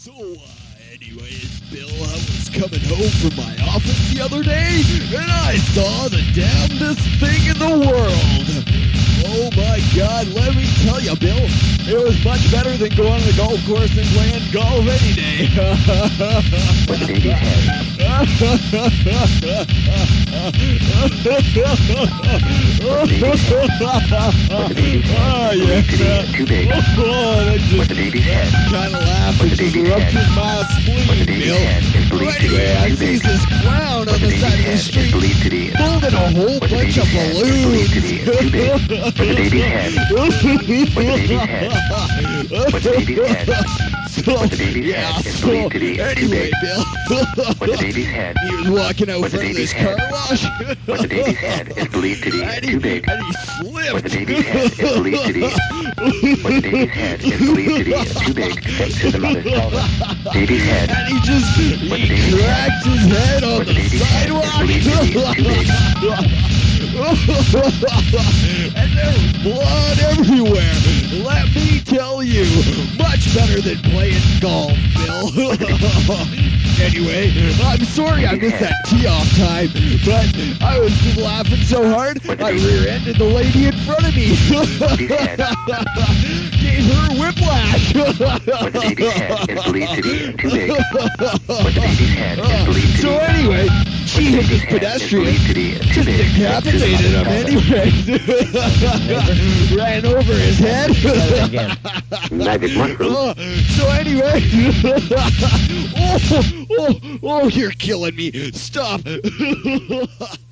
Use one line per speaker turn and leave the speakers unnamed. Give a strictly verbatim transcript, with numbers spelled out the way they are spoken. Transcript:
So, uh, anyways, Bill, I was coming home from my office the other day, and I saw the damnedest thing in the world. Oh my God, let me tell you, Bill, it was much better than going to the golf course and playing golf any day.
With the baby's head. With the baby's head.
Oh,
It's
yeah.
believed to be too big.
Oh, that just,
With the baby's head.
kind of laugh
With
is
the
just
baby's
ruptured
head.
my
With the
spleen,
baby's
Bill.
head is
So
believed to be
anyway, I
too
sees
big.
this clown on
With
the
the
side
baby's
of the
head is
street
believed to be
holding a whole
With the
bunch of
baby's head is
balloons.
believed to be too big. With the baby's head. With the baby's head. With the baby's head.
So,
With the baby's
yeah,
head is
so,
believed to be too
anyway,
big.
Bill.
With the baby's head.
He was walking out
With the
front of
baby's
this
head.
car wash.
With the baby's head is believed to be
and he,
too big.
And he slipped.
With the baby's head is believed to be With the baby's head is believed to be too big to fit through the mother's pelvis. Baby's head.
And he just,
With
he
the baby's
cracked
head.
his head on
With the
the
baby's head is
sidewalk.
believed to be too big.
And there was blood everywhere. Let me tell you, much better than playing golf, Bill. Anyway, I'm sorry I missed that tee off time, but I was just laughing so hard, I rear-ended the lady in front of me. Gave her whiplash.
With the baby's head is believed to be too big. With the baby's head is believed to
So
be
anyway, she
With the
hit this
baby's head is
pedestrian,
believed to be too
just
big to fit through the
decapitated him
mother's pelvis.
anyway. Ran over his head.
again.
Magic mushroom.
Oh, so anyway, oh, oh, oh, you're killing me. Stop.